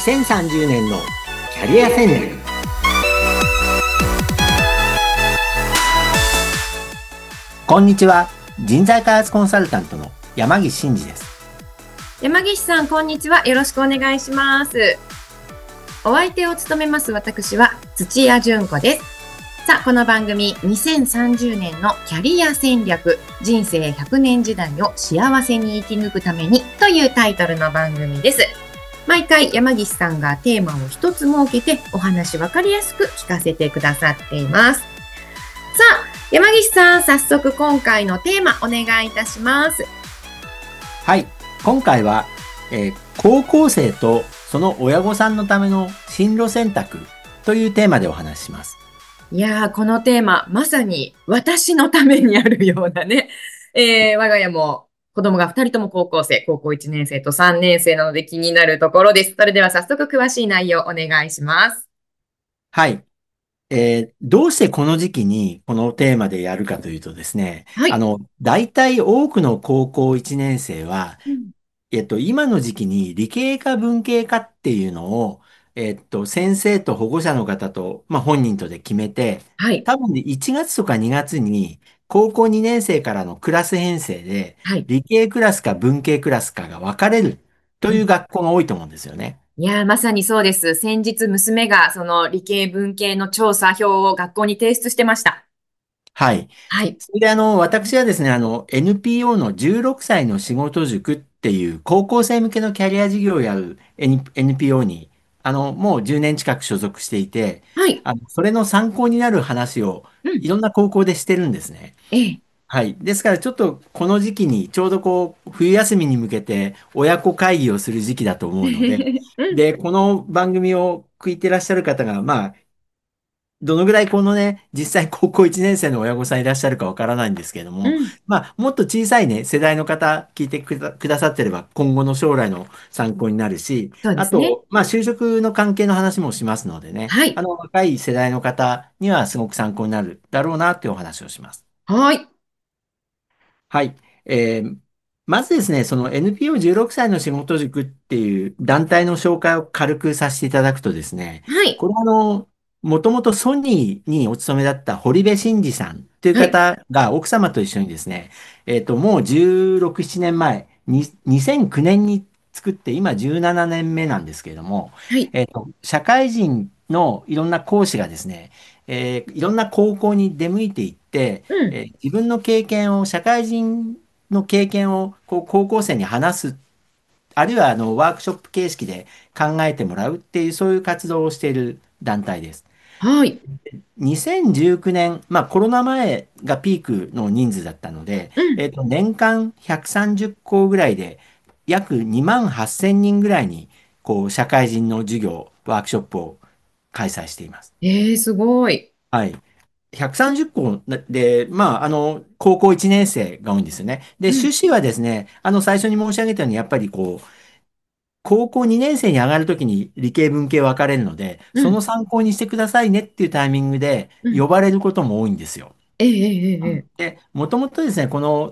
2030年のキャリア戦略。こんにちは。人材開発コンサルタントの山岸真嗣です。 山岸さん、こんにちは。よろしくお願いします。お相手を務めます私は土屋純子です。さあ、この番組2030年のキャリア戦略、人生100年時代を幸せに生き抜くためにというタイトルの番組です。毎回山岸さんがテーマを一つ設けてお話わかりやすく聞かせてくださっています。さあ、山岸さん、早速今回のテーマお願いいたします。 はい。今回は、高校生とその親御さんのための進路選択というテーマでお話しします。 いやー、このテーマ、まさに私のためにあるようなね。我が家も子供が2人とも高校生、高校1年生と3年生なので気になるところです。それでは早速詳しい内容お願いします。 はい。どうしてこの時期にこのテーマでやるかというとですね、 はい。 大体多くの高校1年生は、 うん。 今の時期に理系か文系かっていうのを、先生と保護者の方と、まあ、本人とで決めて、 はい。 多分ね1月とか2月に高校2年生からのクラス編成で、 はい。 理系クラスか文系クラスかが分かれるとうん。 いう学校が多いと思うんですよね。 いやー、まさにそうです。先日娘がその理系文系の調査票を学校に提出してました。 はい。 はい。 それで私はですね、NPO の16歳の仕事塾っていう高校生向けのキャリア事業をやる NPO に、もう10年近く所属していて、 はい。 それの参考になる話をうん。 いろんな高校でしてるんですね。 ええ。 はい。ですからちょっとこの時期にちょうどこう、冬休みに向けて親子会議をする時期だと思うので、 うん。 で、この番組を聞いてらっしゃる方が、まあ、どのぐらいこのね、実際高校1年生の親御さんいらっしゃるかわからないんですけれども、 うん。 まあ、もっと小さいね、世代の方聞いてくださってれば今後の将来の参考になるし、 そうですね。 あと、まあ、就職の関係の話もしますのでね、 はい。 若い世代の方にはすごく参考になるだろうなっていうお話をします。 はい。 はい。まずですね、その NPO16 歳の仕事塾っていう団体の紹介を軽くさせていただくとですね、 はい。 これもともとソニーにお勤めだった堀部真二さんというはい。 方が奥様と一緒にですね、もう16、7年前、2009年に作って今17年目なんですけれども、 はい。 社会人のいろんな講師がですね、いろんな高校に出向いていって、 うん。 自分の経験を、社会人の経験をこう高校生に話す、あるいはワークショップ形式で考えてもらうっていう、そういう活動をしている団体です。 はい。 2019年、まあコロナ前がピークの人数だったので、 うん。 年間130校ぐらいで、約2万8000人ぐらいに、こう、社会人の授業、ワークショップを開催しています。 すごい。 はい。130校で、まあ、高校1年生が多いんですよね。で、 うん。 趣旨はですね、最初に申し上げたように、やっぱりこう、高校2年生に上がるときに理系文系分かれるので、 うん。 その参考にしてくださいねっていうタイミングでうん。 呼ばれることも多いんですよ。で、もともとですね、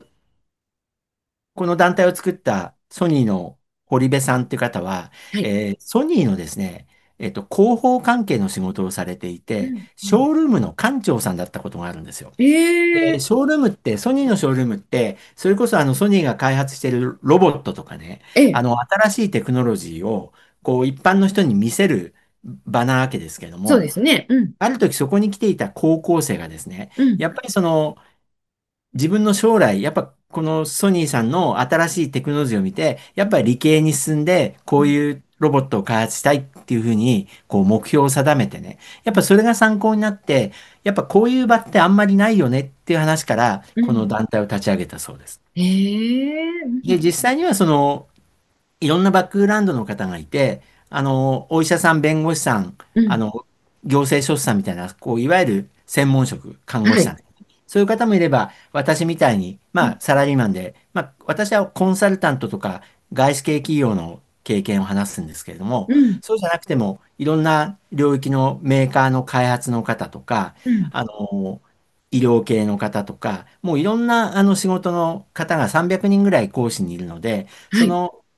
この団体を作ったソニーの堀部さんっていう方は、 はい。 ソニーのですね、広報関係の仕事をされていて、 うん。うん。 ショールームの館長さんだったことがあるんですよ。で、 ええショールームって、ソニーのショールームって、それこそソニーが開発しているロボットとかね、 ええ、 新しいテクノロジーを、こう、一般の人に見せる場なわけですけどそうでも、 すね。うん。 ある時そこに来ていた高校生がですね、 うん。 やっぱり自分の将来、やっぱこのソニーさんの新しいテクノロジーを見て、やっぱり理系に進んで、こういうロボットを開発したいっていうふうに、こう目標を定めてね、やっぱそれが参考になって、やっぱこういう場ってあんまりないよねっていう話から、このうん。 団体を立ち上げたそうです。で、 うん。 実際にはいろんなバックグラウンドの方がいて、お医者さん、弁護士さん、 うん。 あの、行政書士さんみたいな、こう、いわゆる専門職、看護はい。 師さん。そういう方もいれば、私みたいに、 うん。 まあ、サラリーマンで、まあ、私はコンサルタントとか、外資系企業の経験を話すんですけれども、 うん。 そうじゃなくても、いろんな領域のメーカーの開発の方とか、 うん。 あの、医療系の方とか、もういろんな仕事の方が300人ぐらい講師にいるので、 はい。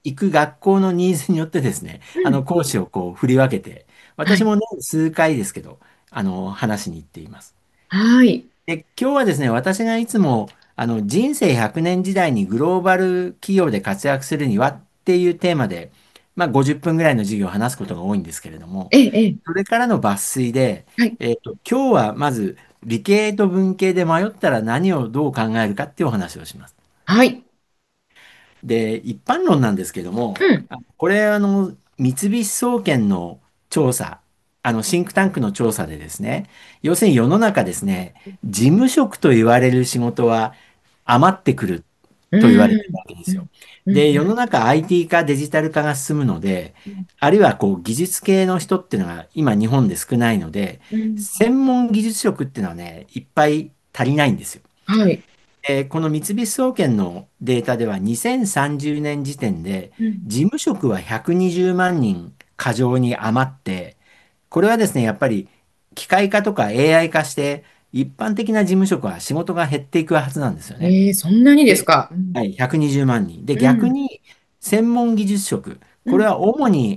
行く学校のニーズによってですね、 うん。 講師をこう振り分けて、 はい。 私もね、数回ですけど、話しに行っています。 はい。 で、今日はですね、私がいつも、人生100年時代にグローバル企業で活躍するにはっていうテーマで、まあ、50分ぐらいの授業を話すことが多いんですけれども、 ええ、ええ。 それからの抜粋で、 はい。 今日はまず理系と文系で迷ったら何をどう考えるかっていうお話をします。 はい。 で、一般論なんですけども、 うん。 これ、三菱総研の調査、シンクタンクの調査でですね、要するに世の中ですね、事務職と言われる仕事は余ってくるうと言われてるん。 わけですよ。 うん。うん。 で、世の中 IT 化、デジタル化が進むので、 うん。 あるいはこう技術系の人っていうのが今日本で少ないので、 うん。 専門技術職っていうのはね、いっぱい足りないんですよ。 はい。 この三菱総研のデータでは2030年時点でうん。 事務職は120万人過剰に余って、これはですね、やっぱり機械化とか AI 化して一般的な事務職は仕事が減っていくはずなんですよね。 ええ、そんなにですで、 か？うん。 はい、120万人。で、 うん。 逆に専門技術職、 うん。 これは主に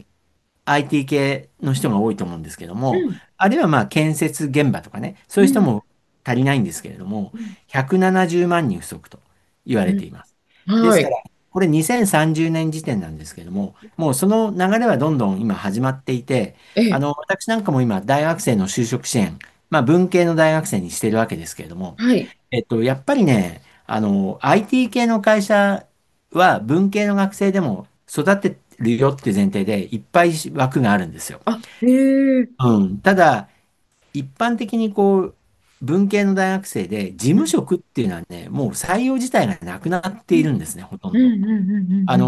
IT 系の人が多いと思うんですけども、 うん。 あるいはまあ建設現場とかね、そううん。 いう人も足りないんですけれども、 うん。 170万人不足と言わうん。 れています。ですから、 はい。 これ2030年時点なんですけども、もうその流れはどんどん今始まっていて、 ええ。 私なんかも今大学生の就職支援、まあ文系の大学生にしてるわけですけれども、 はい。 やっぱりね、IT 系の会社は文系の学生でも育てるよっていう前提でいっぱい枠があるんですよ。 あ、へえ。 うん。ただ、一般的にこう、文系の大学生で事うん。 務職っていうのはね、もう採用自体がなくなっているんですね、ほとんど。 うん。うん。うん。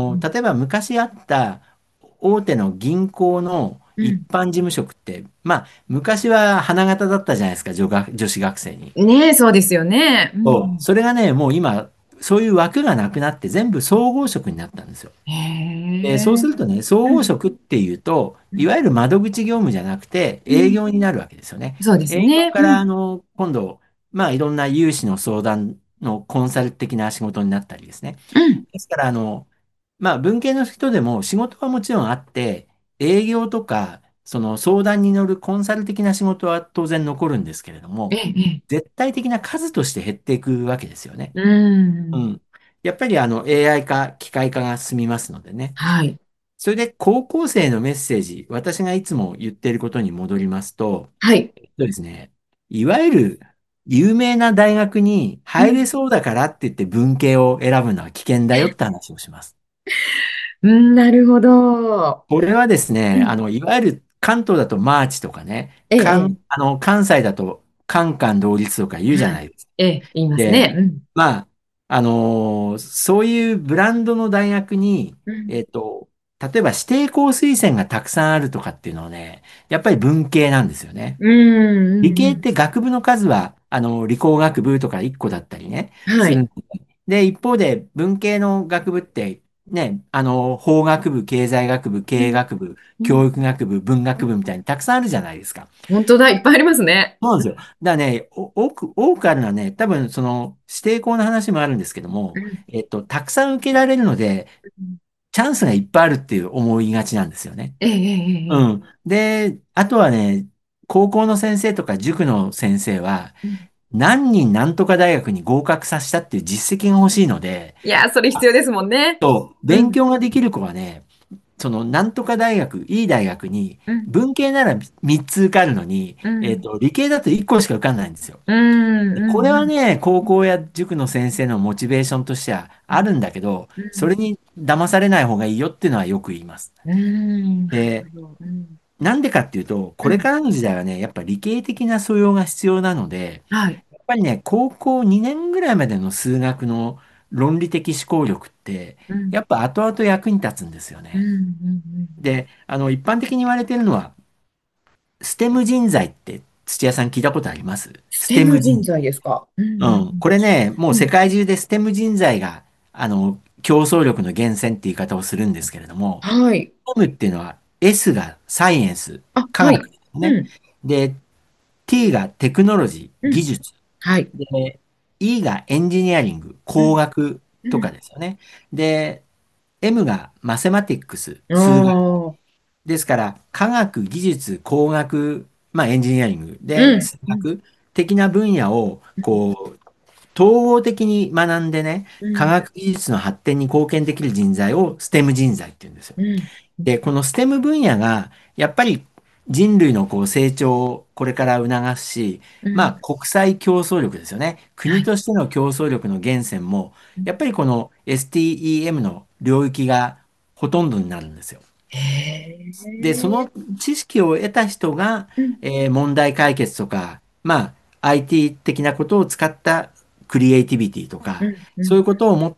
うん。 例えば昔あった大手の銀行の一うん。 般事務職って、まあ、昔は花形だったじゃないですか、女子学生に。 ねえ、そうですよね。うそう。 ん。 それがね、もう今、そういう枠がなくなって全部総合職になったんですよ。 へそうすえ。 るとね、総うん。 合職っていうと、 うん。 いわゆる窓口業務じゃなくてうん。 営業になるわけですよね。 そうです営業ね。 からうん。 今度、まあいろんな融資の相談のコンサル的な仕事になったりですね。 うん。 ですからまあ文系の人でも仕事はもちろんあって、営業とか、その相談に乗るコンサル的な仕事は当然残るんですけれども、 ええ、ええ。 絶対的な数として減っていくわけですよね。 うん。 うん。やっぱりAI 化、機械化が進みますのでね。 はい。 それで高校生のメッセージ、私がいつも言っていることに戻りますと、 はい。 そうですね、いわゆる有名な大学に入れうん。 そうだからって言って文系を選ぶのは危険だよって話をします。 うん、なるほど。 これはですね、 うん。 いわゆる関東だとマーチとかね、 ええ、ええ。 関西だとカンカン同率とか言うじゃはい。 ないですか。 ええ、言いますで、 ね。うん。 まあ、そういうブランドの大学に、 うん。 例えば指定校推薦がたくさんあるとかっていうのはね、やっぱり文系なんですよね。 うん。うん。うん。 理系って学部の数は、理工学部とか1個だったりね、 はい。 するんで、一方で文系の学部って、ね、法学部、経済学部、経営うん。 学部、 うん。 教育学部、文学部みたいにたくさんあるじゃないですか。 本当だ、いっぱいありますね。 そうなんですよ。だからね、多くあるのはね、多分その指定校の話もあるんですけども、 うん。 たくさん受けられるので、 うん。 チャンスがいっぱいあるっていう思いがちなんですよね。 ええ、ええ、ええ。 うん。で、あとはね、高校の先生とか塾の先生は、 うん。 何人なんとか大学に合格させたっていう実績が欲しいので、 いやー、それ必要ですもんね。 勉うん。 強ができる子はね、そのなんとか大学、いい大学に、 うん。 文系なら3つ受かるのに、 うん。 理系だと1個しか受かんないんですよ。 うん。 でこれうん。 はね、高校や塾の先生のモチベーションとしてはうん。 あるんだけど、 うん。 それに騙されない方がいいよっていうのはよく言います。 うん。なるで、 ほど。うん。 なんでかっていうと、 うん。 これからの時代はね、やっぱ理系的な素養が必要なので、 はい。 やっぱりね、高校2年ぐらいまでの数学の論理的思考力って、 うん。 やっぱ後々役に立つんですようん。 ね。 うん。 で、一般的に言われているのは、ステム人材って土屋さん聞いたことあります？スステテム人ム人材ですか？うん。 材。うん。これね、もううん。 世界中でステム人材が、競争力の源泉って言い方をするんですけれども、 はい。 ステムっていうのは S がサイエンス、 あ、 科はい。 学ですね。 うん。 で、T がテクノロジー、 うん。 技術。 はい。 で、E がエンジニアリング、 うん。 工学とかうん。 ですよね。で、 M がマセマティックス、数学。 おー。 ですから、科学、技術、工学、まあエンジニアリングで、 うん。 数うん。 学的な分野を、 うん。 こう、統合的に学んでね、科うん。 学技術の発展に貢献できる人材を STEM 人材って言うんですよ。 うん。 で、この STEM 分野が、やっぱり人類の成長をこれから促すし、 うん。 まあ国際競争力ですよね。 はい。 国としての競争力の源泉も、 うん。 やっぱりこの STEM の領域がほとんどになるんですよ。 へで、そえ。 の知識を得た人が、 うん。 問題解決とか、まあ IT 的なことを使ったクリエイティビティとか、 うん。うん。 そういうことを持って、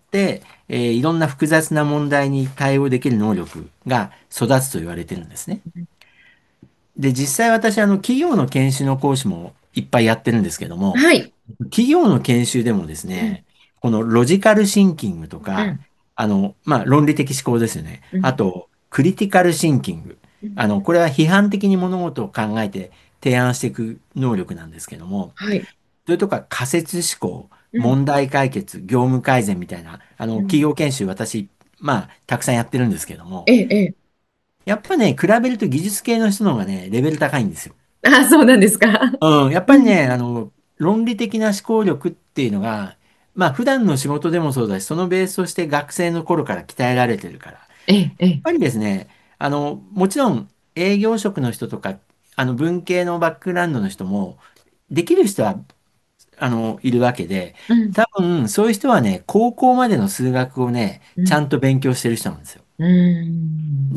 いろんな複雑な問題に対応できる能力が育つと言われてるんですね。 うん。 で、実際私、企業の研修の講師もいっぱいやってるんですけども、 はい。 企業の研修でもですうん。 ね、このロジカルシンキングとか、 うん。 まあ、論理的思考ですよね。 うん。 あと、クリティカルシンキング。 うん。 これは批判的に物事を考えて提案していく能力なんですけども、 はい。 それとか仮説思考、 うん。 問題解決、業務改善みたいな、 うん。 企業研修私、まあ、たくさんやってるんですけども、 ええ、ええ。 やっぱね、比べると技術系の人の方がね、レベル高いんですよ。 あ、そうなんですか。 うん、やっうん。 ぱりね、論理的な思考力っていうのが、まあ普段の仕事でもそうだし、そのベースとして学生の頃から鍛えられてるから。やっええ、ええ。 ぱりですね、もちろん営業職の人とか、文系のバックグラウンドの人も、できる人は、いるわけで、 うん。 多分そういう人はね、高校までの数学をね、 うん。 ちゃんと勉強してる人なんですよ。 うん。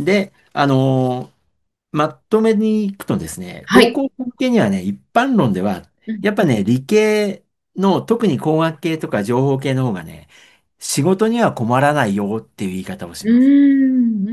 で、まとめに行くとですね、 はい。 高校向けにはね、一般論では、 うん。 やっぱね、理系の、特に工学系とか情報系の方がね、仕事には困らないよっていう言い方をしうます。 ん。うん。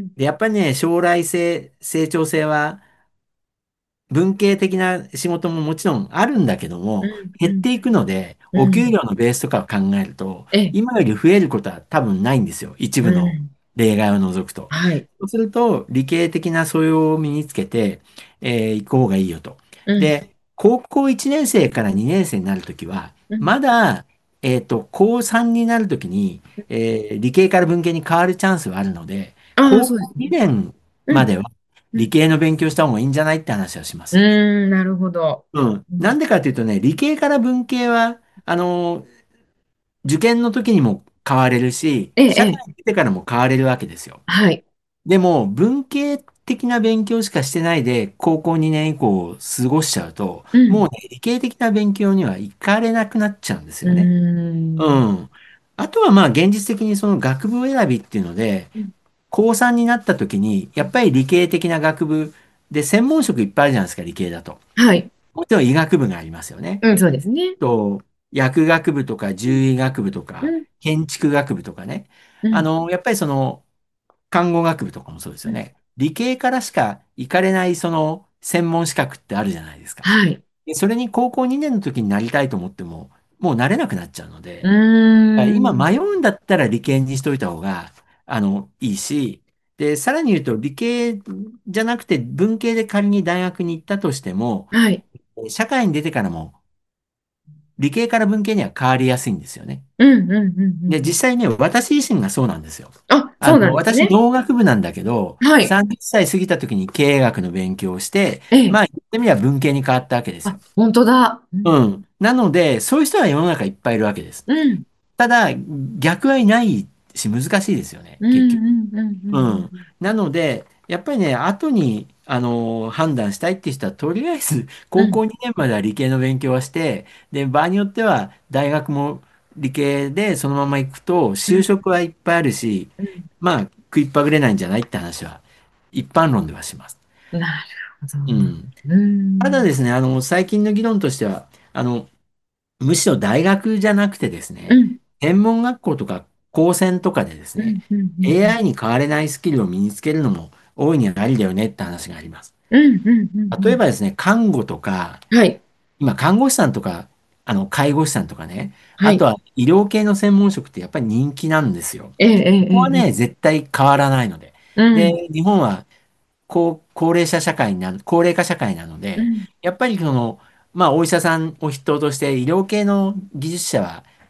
で、やっぱりね、将来性、成長性は、文系的な仕事ももちろんあるんだけども、 うん。うん。 減っていくので、お給うん。 料のベースとかを考えると、 ええ。 今より増えることは多分ないんですよ。一部のうん。 例外を除くと。 はい。 そうすると、理系的な素養を身につけて、行く方がいいよと。 うん。 で、高校1年生から2年生になるときは、 うん。 まだ、高3になるときに、理系から文系に変わるチャンスはあるので、 ああ、 高校そうですね。 2年うん。 まではうん。 理系の勉強した方がいいんじゃないって話をしまうす。 ん。なるほど。 うん。 うん。 なんでかっていうとね、理系から文系は、受験の時にも変われるし、 ええ、ええ。 社会に出てからも変われるわけですよ。 はい。 でも、文系的な勉強しかしてないで、高校2年以降を過ごしちゃうと、 うん。 もうね、理系的な勉強には行かれなくなっちゃうんですうよね。うん。 ん。あとはまあ、現実的にその学部選びっていうので、 うん。 高3になった時に、やっぱり理系的な学部で専門職いっぱいあるじゃないですか、理系だと。 はい。 もちろん医学部がありますよね。 うん、そうですね。 と、薬学部とか獣医学部とか、 うん。 建築学部とかね。 うん。 やっぱりその、看護学部とかもそうですうん。 よね。理系からしか行かれないその専門資格ってあるじゃないですか。 はい。 でそれに高校2年の時になりたいと思っても、もうなれなくなっちゃうのうで、今ーん。 迷うんだったら理系にしといた方が、いいし、で、さらに言うと理系じゃなくて文系で仮に大学に行ったとしても、 はい。 社会に出てからも理系から文系には変わりやすいんですよね。 うん、うん、うん、うん。 で、 うん。 実際ね、私自身がそうなんですよ。 あ、そうなんです私、 ね。 農学部なんだけど、 はい。 30歳過ぎた時に経営学の勉強をして、 ええ。 まあ、言ってみれば文系に変わったわけですあ、 よ。 本当だ。うん。 うん。なので、そういう人は世の中いっぱいいるわけです。 うん。 ただ、逆はいないし、難しいですよね、 うん、 結局。 うん、うん、うん。 うん。なので、やっぱりね、後に、判断したいっていう人は、とりあえず、 うん。 高校2年までは理系の勉強はして、で、場合によっては、大学も理系でそのまま行くと、 うん。 就職はいっぱいあるし、 うん。 まあ、食いっぱぐれないんじゃないって話は、一般論ではします。 なるほど。 うん。 うん。 ただですね、最近の議論としては、むしろ大学じゃなくてですね、 うん。 専門学校とか高専とかでですね、 うん。うん。うん。 AI に変われないスキルを身につけるのも大いにありだよねって話があります。 うん。うん。うん。うん。 例えばですね、看護とか、 はい。 今看護師さんとか、介護士さんとかね、 はい。 あとは医療系の専門職ってやっぱり人気なんですよ。 ええ、ええ、 ここはね、 ええ。 絶対変わらないので。 うん。 で、日本は高齢者社会になる、高齢化社会なので、 うん。 やっぱりまあ、お医者さんを筆頭として医療系の技術者は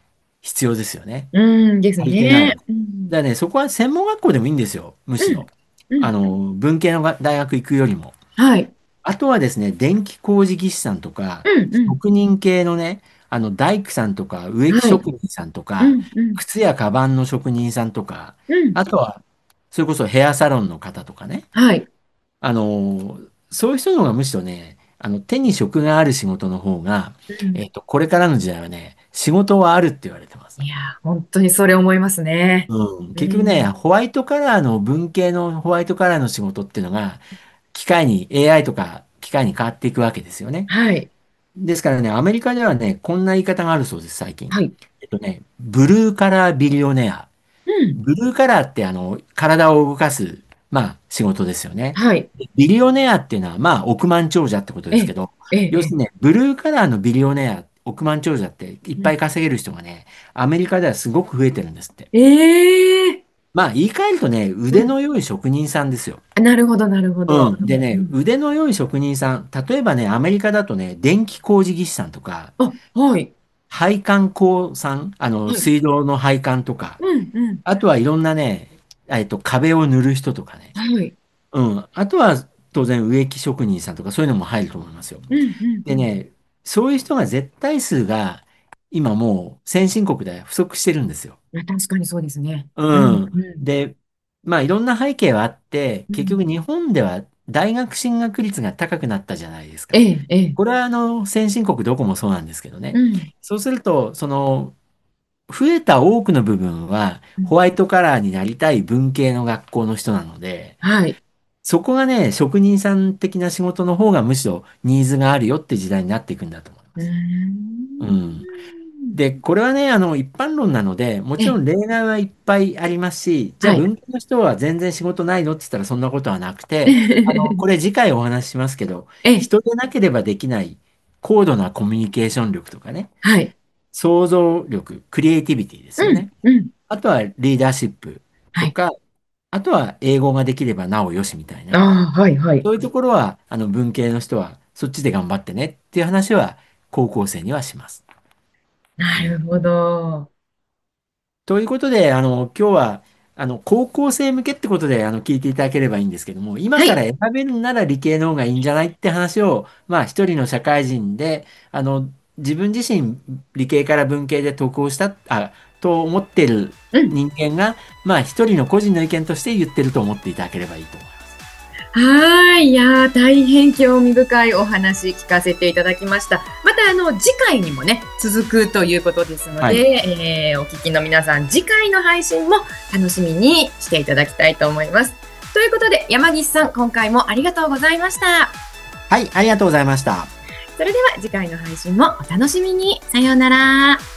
必要ですよね。 うんです足りてない。 ね。うん。 だからね、そこは専門学校でもいいんですよ。むしろ。 うん。うん。 文系の大学行くよりも。 はい。 あとはですね、電気工事技師さんとか、 うん。うん。 職人系のね、大工さんとか、植木はい。 職人さんとか、 うん。うん。 靴やカバンの職人さんとか、 うん。 あとは、それこそヘアサロンの方とかね。 はい。 あの、そういう人の方がむしろね、手に職がある仕事の方が、 うん。 これからの時代はね、仕事はあるって言われてます。 いやー、本当にそれ思いますね。 うん、 う結局ね、 ん。 ホワイトカラーの文系のホワイトカラーの仕事っていうのが、機械に、AI とか機械に変わっていくわけですよね。 はい。 ですからね、アメリカではね、こんな言い方があるそうです、最近。 はい。 ブルーカラービリオネア。 うん。 ブルーカラーって体を動かす、まあ、仕事ですよね。 はい。 ビリオネアっていうのは、まあ、億万長者ってことええ。 ですけど、 ええ。ええ。 要するにね、ブルーカラーのビリオネア、億万長者っていっうん。 ぱい稼げる人がね、アメリカではすごく増えてるんですって。 ええ。 まあ、言い換えるとね、 うん。 腕の良い職人さんですよ。 なるほど、なるほど。 うん。でね、 うん。 腕の良い職人さん、例えばね、アメリカだとね、電気工事技師さんとか、 あ、はい。 配管工さん、 はい。 水道の配管とか、 うん。うん。 あとはいろんなね、壁を塗る人とかね、 はい。 うん。あとは当然植木職人さんとかそういうのも入ると思いますよ。 うん。うん。うん。 でね、そういう人が絶対数が今もう先進国で不足してるんですよ。 いや、確かにそうですね。うん。 うん。 うん。 で、まあいろんな背景はあって、 うん。 結局日本では大学進学率が高くなったじゃないですか。 ええ。ええ。 これは先進国どこもそうなんですけどね。 うん。 そうすると、増えた多くの部分はうん。 ホワイトカラーになりたい文系の学校の人なので、 はい。 そこがね、職人さん的な仕事の方がむしろニーズがあるよって時代になっていくんだと思いまうーす。うん。 ん。で、これはね、一般論なので、もちろえ、 ん例外はいっぱいありますし、じゃあはい。 文系の人は全然仕事ないのって言ったらそんなことはなくて、これ次回お話ししますけど、 え、 人でなければできない高度なコミュニケーション力とかね、 はい。 想像力、クリエイティビティですようん。 ね。 うん。 あとはリーダーシップはい。 とか、あとは英語ができればなおよしみたいな。 ああ、はい、はい。 そういうところは、文系の人は、そっちで頑張ってねっていう話は、高校生にはします。うん。 なるほど。 ということで、今日は、高校生向けってことで、聞いていただければいいんですけども、今はい。 から選べるなら理系の方がいいんじゃないって話を、まあ、一人の社会人で、自分自身、理系から文系で得をした、と思ってるうん。 人間が、まあ、一人の個人の意見として言ってると思っていただければいいと思います。 はい。いやー、大変興味深いお話聞かせていただきました。また、次回にもね、続くということですのはい。 で、お聞きの皆さん、次回の配信も楽しみにしていただきたいと思います。ということで、山岸さん、今回もありがとうございました。 はい、ありがとうございました。 それでは次回の配信もお楽しみに。さようなら。